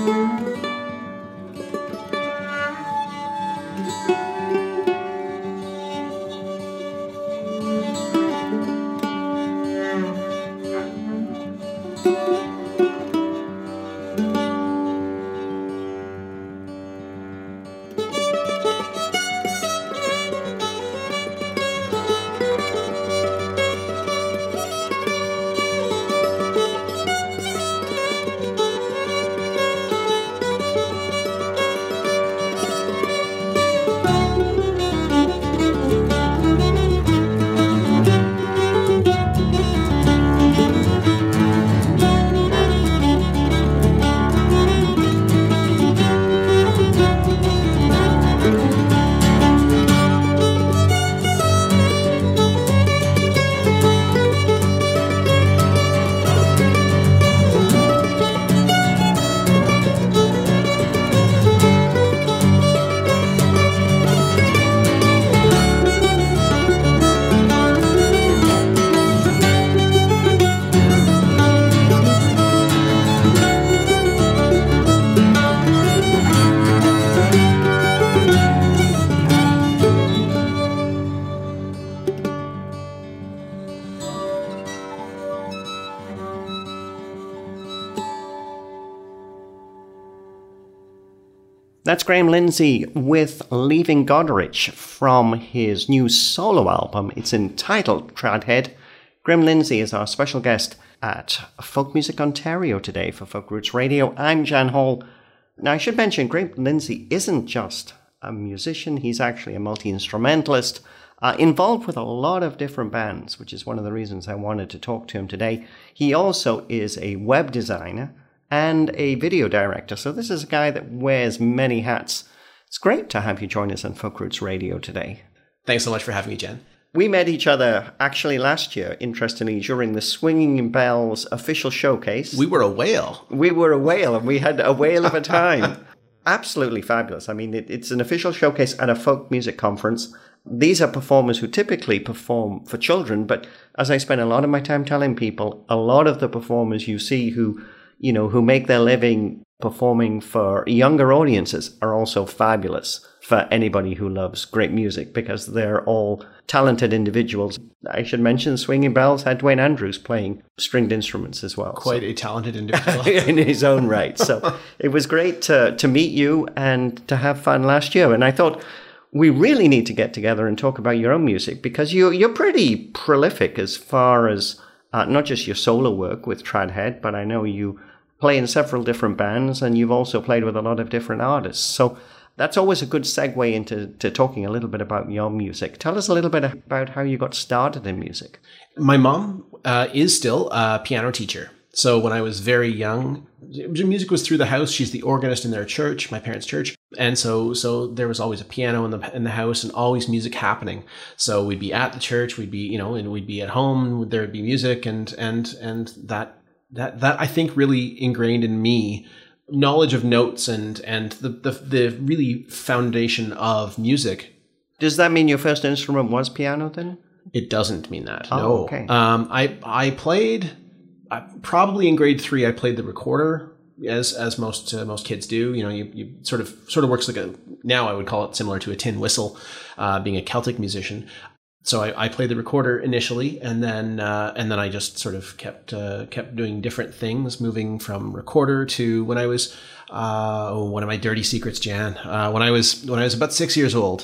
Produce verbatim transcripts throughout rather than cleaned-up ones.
That's Graham Lindsay with Leaving Goderich from his new solo album. It's entitled Tradhead. Graham Lindsay is our special guest at Folk Music Ontario today for Folk Roots Radio. I'm Jan Hall. Now, I should mention, Graham Lindsay isn't just a musician. He's actually a multi-instrumentalist, uh, involved with a lot of different bands, which is one of the reasons I wanted to talk to him today. He also is a web designer and a video director. So this is a guy that wears many hats. It's great to have you join us on Folk Roots Radio today. Thanks so much for having me, Jen. We met each other actually last year, interestingly, during the Swinging Bells official showcase. We were a whale. We were a whale, and we had a whale of a time. Absolutely fabulous. I mean, it, it's an official showcase at a folk music conference. These are performers who typically perform for children, but as I spend a lot of my time telling people, a lot of the performers you see who you know, who make their living performing for younger audiences are also fabulous for anybody who loves great music because they're all talented individuals. I should mention Swinging Bells had Dwayne Andrews playing stringed instruments as well. Quite so. A talented individual. In his own right. So it was great to, to meet you and to have fun last year. And I thought we really need to get together and talk about your own music because you, you're pretty prolific as far as uh, not just your solo work with Tradhead, but I know you play in several different bands, and you've also played with a lot of different artists. So that's always a good segue into to talking a little bit about your music. Tell us a little bit about how you got started in music. My mom uh, is still a piano teacher. So when I was very young, music was through the house. She's the organist in their church, my parents' church. And so so there was always a piano in the in the house and always music happening. So we'd be at the church, we'd be, you know, and we'd be at home, there would be music, and and and that That that I think really ingrained in me knowledge of notes and and the, the the really foundation of music. Does that mean your first instrument was piano then? It doesn't mean that. Oh, no. Okay. Um, I I played I, probably in grade three. I played the recorder as as most uh, most kids do. You know, you, you sort of sort of works like a, now I would call it similar to a tin whistle, uh, being a Celtic musician. So I, I played the recorder initially, and then uh, and then I just sort of kept uh, kept doing different things, moving from recorder to when I was uh, oh, one of my dirty secrets, Jan. Uh, when I was when I was about six years old,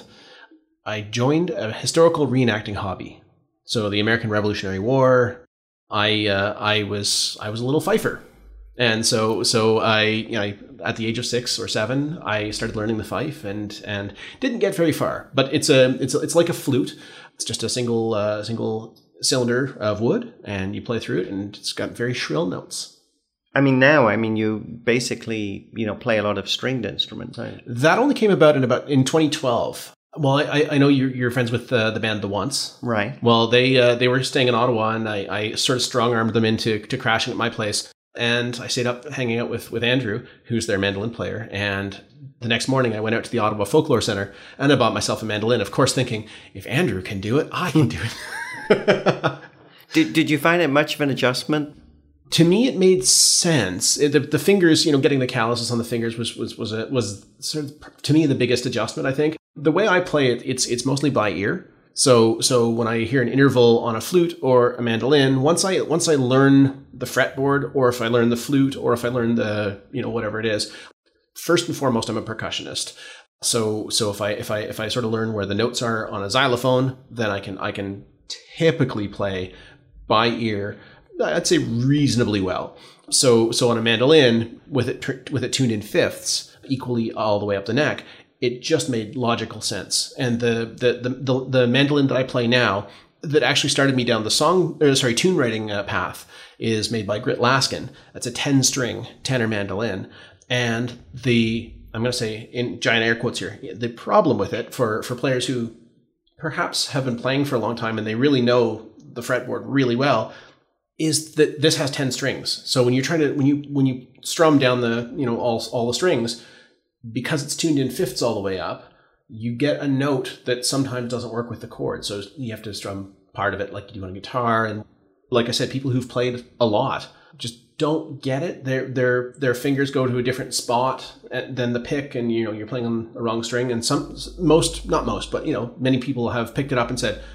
I joined a historical reenacting hobby. So the American Revolutionary War. I uh, I was I was a little fifer, and so so I you know I, at the age of six or seven I started learning the fife and and didn't get very far. But it's a it's a, it's like a flute. It's just a single uh, single cylinder of wood, and you play through it, and it's got very shrill notes. I mean, now, I mean, you basically, you know, play a lot of stringed instruments, right? That only came about in about in twenty twelve. Well, I, I know you're, you're friends with uh, the band The Once. Right. Well, they uh, they were staying in Ottawa, and I, I sort of strong-armed them into to crashing at my place. And I stayed up hanging out with, with Andrew, who's their mandolin player. And the next morning, I went out to the Ottawa Folklore Centre, and I bought myself a mandolin, of course thinking, if Andrew can do it, I can do it. did, did you find it much of an adjustment To me, it made sense. It, the, the fingers, you know, getting the calluses on the fingers was was was a, was sort of, to me, the biggest adjustment. I think the way I play it, it's it's mostly by ear. So so when I hear an interval on a flute or a mandolin, once I once I learn the fretboard, or if I learn the flute, or if I learn the, you know, whatever it is, first and foremost, I'm a percussionist. So so if I if I if I sort of learn where the notes are on a xylophone, then I can I can typically play by ear, I'd say reasonably well. So so on a mandolin, with it with it tuned in fifths, equally all the way up the neck, it just made logical sense. And the the the the, the mandolin that I play now, that actually started me down the song, or sorry, tune writing uh, path, is made by Grit Laskin. That's a ten string tenor mandolin, and the I'm going to say in giant air quotes here, the problem with it for for players who perhaps have been playing for a long time and they really know the fretboard really well, is that this has ten strings. So when you're trying to, when you, when you strum down the, you know, all, all the strings, because it's tuned in fifths all the way up, you get a note that sometimes doesn't work with the chord. So you have to strum part of it like you do on a guitar. And like I said, people who've played a lot just don't get it. Their, their, their fingers go to a different spot than the pick, and, you know, you're playing on the wrong string. And some, most, not most, but, you know, many people have picked it up and said,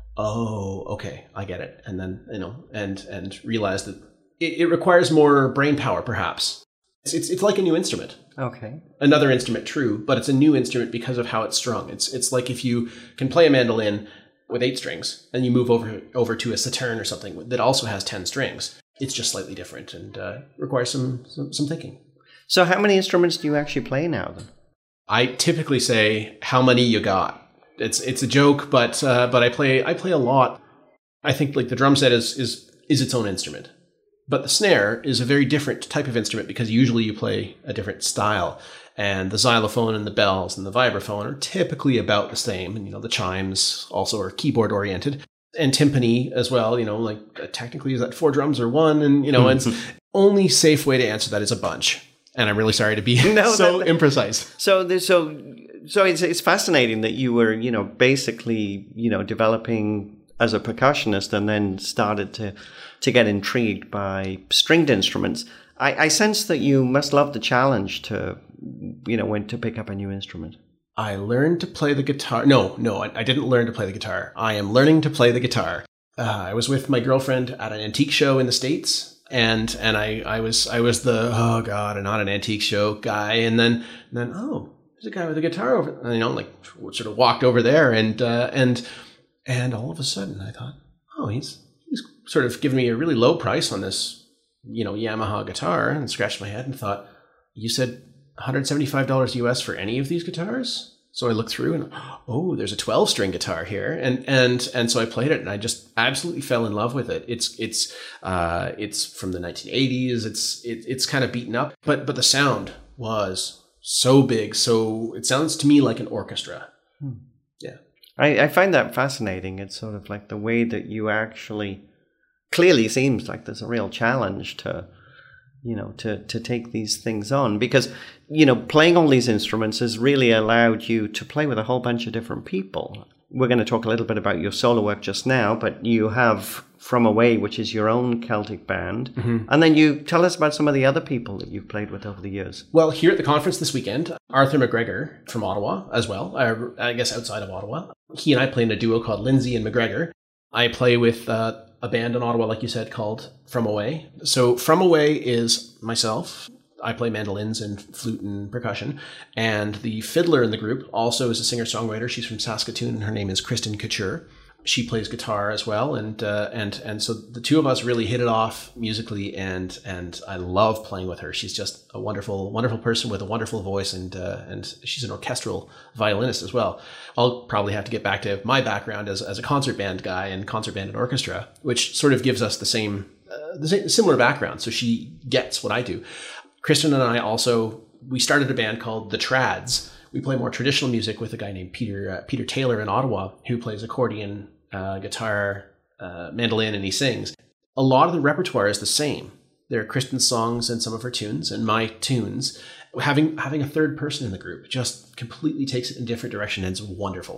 oh, okay, I get it. And then, you know, and, and realize that it, it requires more brain power, perhaps. It's, it's, it's like a new instrument. Okay. Another instrument, true, but it's a new instrument because of how it's strung. It's, it's like if you can play a mandolin with eight strings and you move over, over to a sauterne or something that also has ten strings. It's just slightly different and uh, requires some, some, some thinking. So how many instruments do you actually play now then? I typically say, how many you got? It's it's a joke, but uh, but I play I play a lot. I think like the drum set is is is its own instrument, but the snare is a very different type of instrument because usually you play a different style, and the xylophone and the bells and the vibraphone are typically about the same, and you know the chimes also are keyboard oriented, and timpani as well. You know, like uh, technically is that four drums or one, and you know, and only safe way to answer that is a bunch. And I'm really sorry to be no, so that, imprecise. So, there's, so, so it's it's fascinating that you were, you know, basically, you know, developing as a percussionist, and then started to to get intrigued by stringed instruments. I, I sense that you must love the challenge to, you know, when to pick up a new instrument. I learned to play the guitar. No, no, I, I didn't learn to play the guitar. I am learning to play the guitar. Uh, I was with my girlfriend at an antique show in the States. And and I, I was I was the oh god, and not an antique show guy, and then and then oh, there's a guy with a guitar over, and, you know, like sort of walked over there, and uh, and and all of a sudden I thought, oh, he's he's sort of giving me a really low price on this, you know, Yamaha guitar, and scratched my head and thought, you said one hundred seventy-five dollars U S for any of these guitars? So I looked through and, oh, there's a twelve string guitar here. And, and, and so I played it and I just absolutely fell in love with it. It's, it's, uh, it's from the nineteen eighties. It's, it, it's kind of beaten up, but, but the sound was so big. So it sounds to me like an orchestra. Hmm. Yeah. I, I find that fascinating. It's sort of like the way that you actually clearly seems like there's a real challenge to, you know, to, to take these things on, because, you know, playing all these instruments has really allowed you to play with a whole bunch of different people. We're going to talk a little bit about your solo work just now, but you have From Away, which is your own Celtic band. Mm-hmm. And then you tell us about some of the other people that you've played with over the years. Well, here at the conference this weekend, Arthur McGregor from Ottawa as well, I, I guess outside of Ottawa. He and I play in a duo called Lindsay and McGregor. I play with uh, a band in Ottawa, like you said, called From Away. So From Away is myself. I play mandolins and flute and percussion. And the fiddler in the group also is a singer-songwriter. She's from Saskatoon, and her name is Kristen Couture. She plays guitar as well, and uh, and and so the two of us really hit it off musically, and and I love playing with her. She's just a wonderful, wonderful person with a wonderful voice, and uh, and she's an orchestral violinist as well. I'll probably have to get back to my background as as a concert band guy and concert band and orchestra, which sort of gives us the same, uh, the same similar background. So she gets what I do. Kristen and I also we started a band called The Trads. We play more traditional music with a guy named Peter uh, Peter Taylor in Ottawa, who plays accordion, Uh, guitar, uh, mandolin, and he sings. A lot of the repertoire is the same. There are Kristen's songs and some of her tunes and my tunes. Having having a third person in the group just completely takes it in a different direction, and it's wonderful.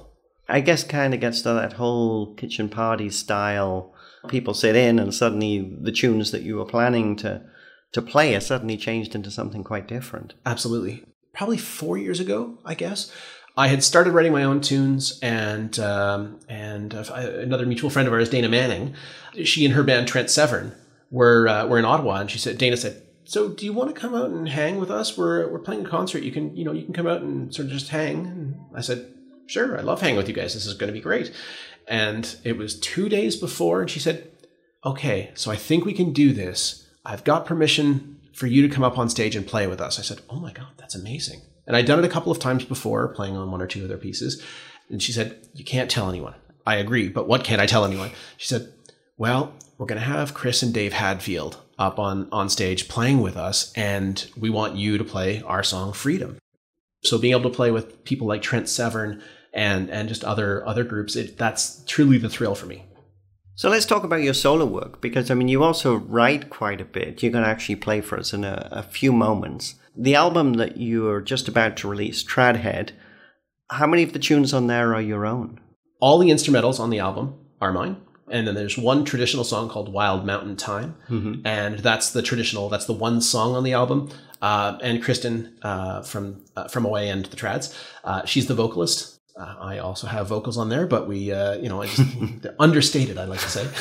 I guess kind of gets to that whole kitchen party style. People sit in and suddenly the tunes that you were planning to, to play are suddenly changed into something quite different. Absolutely. Probably four years ago, I guess, I had started writing my own tunes, and um, and uh, another mutual friend of ours, Dana Manning, she and her band Trent Severn were uh, were in Ottawa, and she said, Dana said, "So, do you want to come out and hang with us? We're we're playing a concert. You can you know you can come out and sort of just hang." And I said, "Sure, I love hanging with you guys. This is going to be great." And it was two days before, and she said, "Okay, so I think we can do this. I've got permission for you to come up on stage and play with us." I said, "Oh my God, that's amazing." And I'd done it a couple of times before, playing on one or two of their pieces. And she said, "You can't tell anyone." I agree, but what can't I tell anyone? She said, "Well, we're going to have Chris and Dave Hadfield up on, on stage playing with us, and we want you to play our song Freedom." So being able to play with people like Trent Severn and, and just other, other groups, it, that's truly the thrill for me. So let's talk about your solo work, because, I mean, you also write quite a bit. You're going to actually play for us in a, a few moments. The album that you're just about to release, Tradhead, how many of the tunes on there are your own? All the instrumentals on the album are mine. And then there's one traditional song called Wild Mountain Time. Mm-hmm. And that's the traditional, that's the one song on the album. Uh, and Kristen uh, from uh, From Away and the Trads, uh, she's the vocalist. Uh, I also have vocals on there, but we, uh, you know, I just understated, I like to say.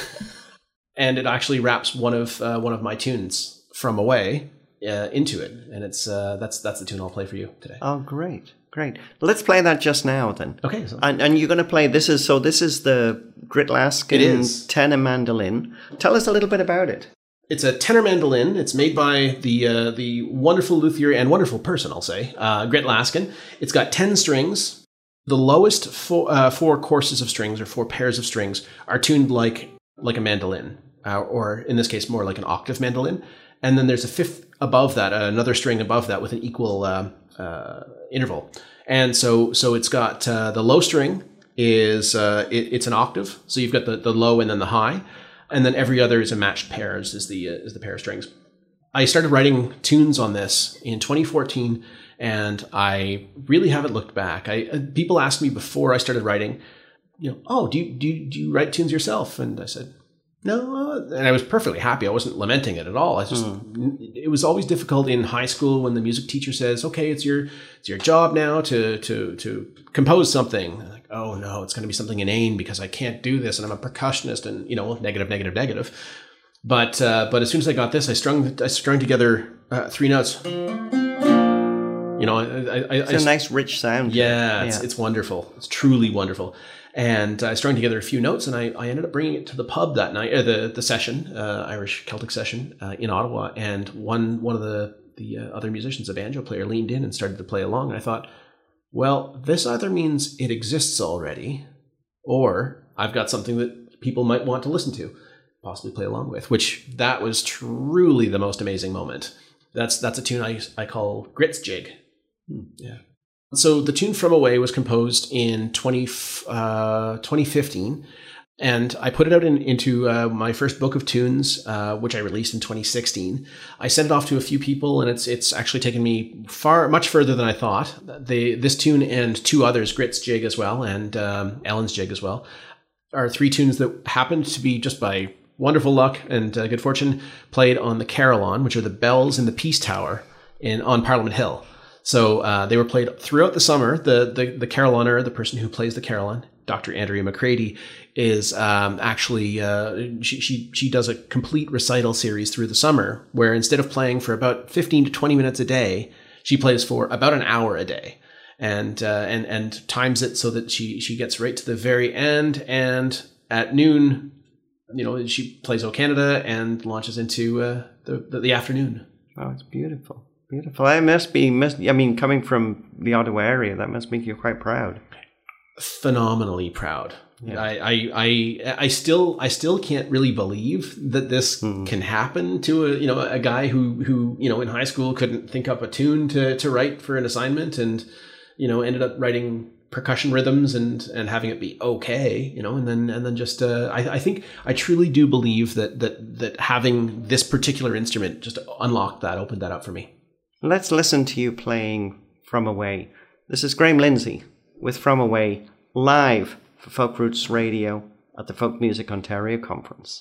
And it actually wraps one of uh, one of my tunes, From Away, uh, into it, and it's uh, that's that's the tune I'll play for you today. Oh, great, great! Let's play that just now, then. Okay. So. And and you're going to play this is so this is the Grit Laskin tenor mandolin. Tell us a little bit about it. It's a tenor mandolin. It's made by the uh, the wonderful luthier and wonderful person, I'll say, uh, Grit Laskin. It's got ten strings. The lowest four, uh, four courses of strings, or four pairs of strings, are tuned like like a mandolin, uh, or in this case, more like an octave mandolin. And then there's a fifth above that, uh, another string above that with an equal uh, uh, interval. And so so it's got uh, the low string is uh, it, it's an octave. So you've got the, the low and then the high. And then every other is a matched pairs is the uh, is the pair of strings. I started writing tunes on this in twenty fourteen. And I really haven't looked back. I uh, people asked me before I started writing, you know, "Oh, do you, do you, do you write tunes yourself?" And I said, "No." And I was perfectly happy. I wasn't lamenting it at all. I just, mm. It was always difficult in high school when the music teacher says, "Okay, it's your it's your job now to to to compose something." I'm like, "Oh no, it's going to be something inane because I can't do this, and I'm a percussionist," and you know, negative, negative, negative. But uh, but as soon as I got this, I strung I strung together uh, three notes. You know, I, I, it's I, a nice, rich sound. Yeah, it's, yeah. it's wonderful. It's truly wonderful. And I strung together a few notes, and I, I ended up bringing it to the pub that night, uh, the the session, uh, Irish Celtic session uh, in Ottawa. And one one of the the uh, other musicians, a banjo player, leaned in and started to play along. And I thought, well, this either means it exists already, or I've got something that people might want to listen to, possibly play along with. Which that was truly the most amazing moment. That's that's a tune I I call Grit's Jig. Hmm. Yeah. So the tune From Away was composed in twenty, uh, twenty fifteen, and I put it out in, into uh, my first book of tunes, uh, which I released in twenty sixteen. I sent it off to a few people, and it's it's actually taken me far much further than I thought. They, this tune and two others, Grit's Jig as well, and um, Ellen's Jig as well, are three tunes that happened to be, just by wonderful luck and uh, good fortune, played on the Carillon, which are the bells in the Peace Tower in on Parliament Hill. So uh, they were played throughout the summer. The the the Carillonneur, the person who plays the carillon, Doctor Andrea McCready, is um, actually uh, she she she does a complete recital series through the summer, where instead of playing for about fifteen to twenty minutes a day, she plays for about an hour a day, and uh, and and times it so that she she gets right to the very end, and at noon, you know, she plays O Canada and launches into uh, the, the the afternoon. Oh, it's beautiful. Beautiful. I must be, must, I mean, coming from the Ottawa area, that must make you quite proud. Phenomenally proud. Yeah. I, I, I, I still, I still can't really believe that this mm. can happen to a, you know, a guy who, who, you know, in high school couldn't think up a tune to, to write for an assignment, and, you know, ended up writing percussion rhythms and, and having it be okay, you know, and then, and then just, uh, I, I think, I truly do believe that, that, that having this particular instrument just unlocked that, opened that up for me. Let's listen to you playing From Away. This is Graeme Lindsay with From Away, live for Folk Roots Radio at the Folk Music Ontario Conference.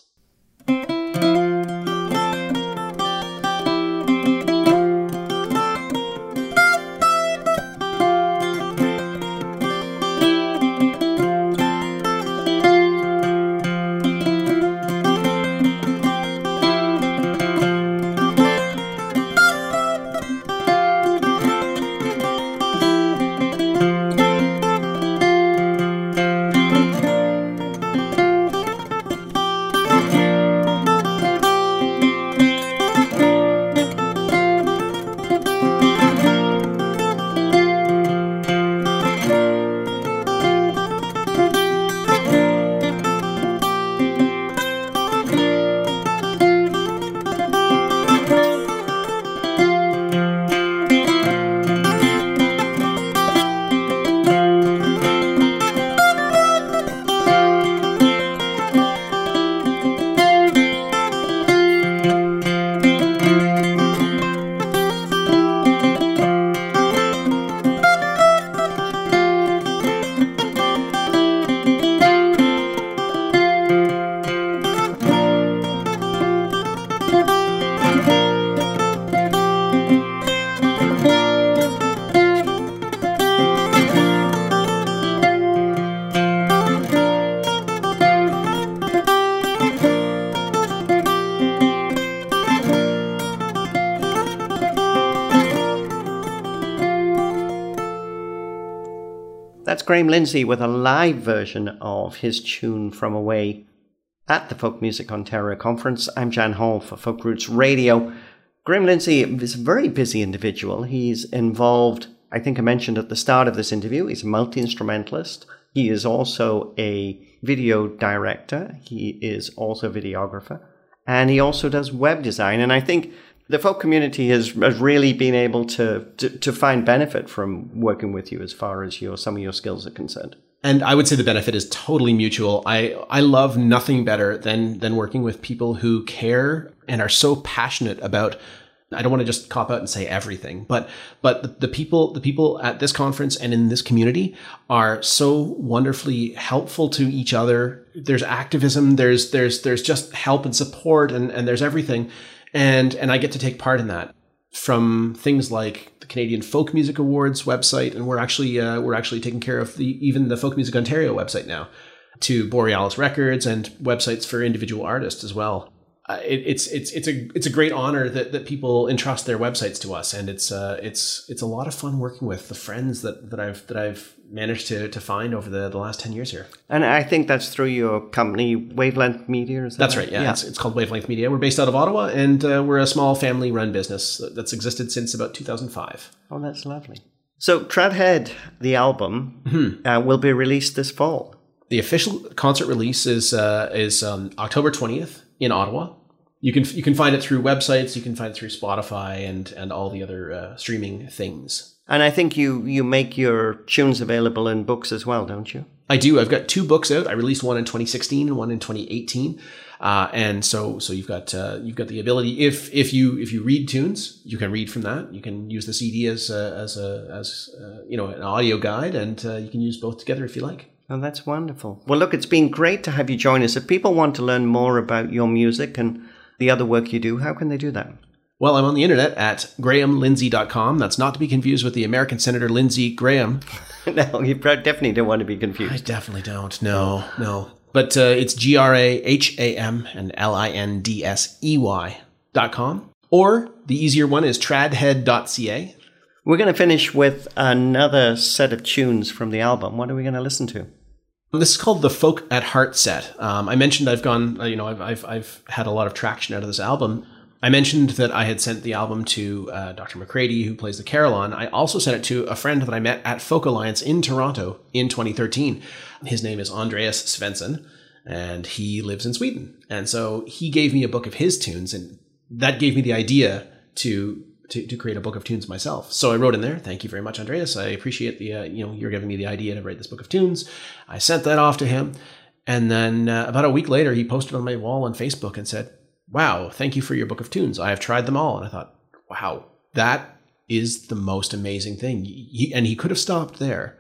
That's Graham Lindsay with a live version of his tune From Away at the Folk Music Ontario Conference. I'm Jan Hall for Folk Roots Radio. Graham Lindsay is a very busy individual. He's involved, I think I mentioned at the start of this interview, he's a multi-instrumentalist. He is also a video director. He is also a videographer. And he also does web design. And I think the folk community has, has really been able to, to to find benefit from working with you as far as your some of your skills are concerned. And I would say the benefit is totally mutual. I, I love nothing better than than working with people who care and are so passionate about, I don't want to just cop out and say everything, but but the, the people the people at this conference and in this community are so wonderfully helpful to each other. There's activism, there's there's there's just help and support, and, and there's everything. And and I get to take part in that, from things like the Canadian Folk Music Awards website, and we're actually uh, we're actually taking care of the even the Folk Music Ontario website now, to Borealis Records and websites for individual artists as well. Uh, it, it's it's it's a it's a great honor that, that people entrust their websites to us, and it's uh it's it's a lot of fun working with the friends that, that I've that I've managed to to find over the, the last ten years here. And I think that's through your company, Wavelength Media. Is that that's right? Yeah, yeah. It's, it's called Wavelength Media. We're based out of Ottawa, and uh, we're a small family-run business that's existed since about two thousand five. Oh, that's lovely. So, Tradhead, the album, mm-hmm. uh, will be released this fall. The official concert release is uh, is um, October twentieth in Ottawa. You can you can find it through websites. You can find it through Spotify and and all the other uh, streaming things. And I think you you make your tunes available in books as well, don't you? I do. I've got two books out. I released one in twenty sixteen and one in twenty eighteen. Uh, and so so you've got uh, you've got the ability, if if you if you read tunes, you can read from that. You can use the C D as a, as a as uh, you know an audio guide, and uh, you can use both together if you like. Oh, that's wonderful. Well, look, it's been great to have you join us. If people want to learn more about your music and the other work you do, how can they do that? Well, I'm on the internet at graham lindsay dot com. That's not to be confused with the American Senator Lindsey Graham. No, you definitely don't want to be confused. I definitely don't. No, no. But uh, it's G R A H A M and L I N D S E Y dot com. Or the easier one is tradhead dot c a. We're going to finish with another set of tunes from the album. What are we going to listen to? This is called the Folk at Heart set. Um, I mentioned I've gone, you know, I've, I've I've had a lot of traction out of this album. I mentioned that I had sent the album to uh, Doctor McCready, who plays the carillon. I also sent it to a friend that I met at Folk Alliance in Toronto in twenty thirteen. His name is Andreas Svensson, and he lives in Sweden. And so he gave me a book of his tunes, and that gave me the idea to to, to create a book of tunes myself. So I wrote in there, "Thank you very much, Andreas. I appreciate the, uh, you know, you're giving me the idea to write this book of tunes." I sent that off to him. And then uh, about a week later, he posted on my wall on Facebook and said, "Wow, thank you for your book of tunes. I have tried them all." And I thought, wow, that is the most amazing thing. He, and he could have stopped there.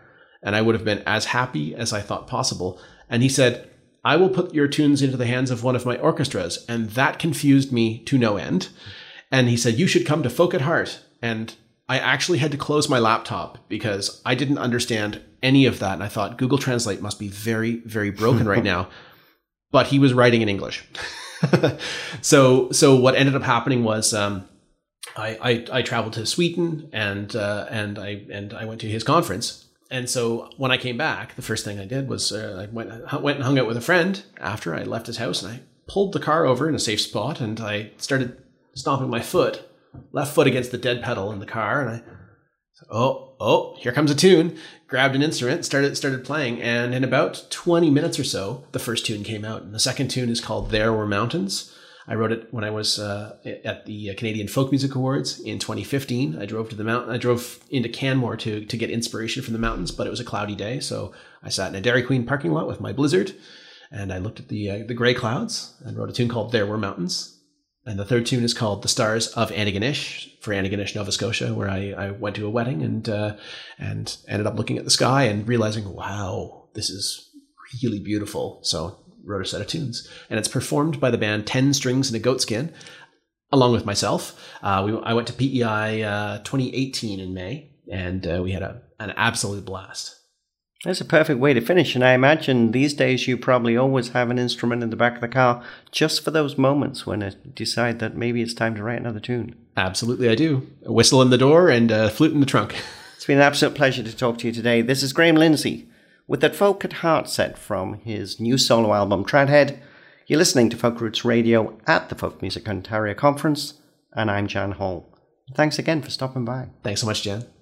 and I would have been as happy as I thought possible. And he said, I will put your tunes into the hands of one of my orchestras. And that confused me to no end. And he said, you should come to Folk at Heart. And I actually had to close my laptop because I didn't understand any of that. And I thought Google Translate must be very, very broken right now. But he was writing in English. so so what ended up happening was um, I, I I traveled to Sweden and uh, and I and I went to his conference. And so when I came back, the first thing I did was uh, I went went and hung out with a friend after I left his house, and I pulled the car over in a safe spot, and I started stomping my foot, left foot against the dead pedal in the car, and I said, oh, oh, here comes a tune. Grabbed an instrument, started started playing, and in about twenty minutes or so, the first tune came out. And the second tune is called There Were Mountains. I wrote it when I was uh, at the Canadian Folk Music Awards in twenty fifteen. I drove to the mountain. I drove into Canmore to to get inspiration from the mountains, but it was a cloudy day, so I sat in a Dairy Queen parking lot with my Blizzard, and I looked at the uh, the gray clouds and wrote a tune called There Were Mountains. And the third tune is called The Stars of Antigonish for Antigonish, Nova Scotia, where I, I went to a wedding and uh, and ended up looking at the sky and realizing, wow, this is really beautiful. So wrote a set of tunes. And it's performed by the band Ten Strings and a Goatskin, along with myself. Uh, we, I went to P E I uh, twenty eighteen in May, and uh, we had a, an absolute blast. That's a perfect way to finish, and I imagine these days you probably always have an instrument in the back of the car just for those moments when you decide that maybe it's time to write another tune. Absolutely, I do. A whistle in the door and a flute in the trunk. It's been an absolute pleasure to talk to you today. This is Graham Lindsay with that Folk at Heart set from his new solo album, Trout-Head. You're listening to Folk Roots Radio at the Folk Music Ontario Conference, and I'm Jan Hall. Thanks again for stopping by. Thanks so much, Jan.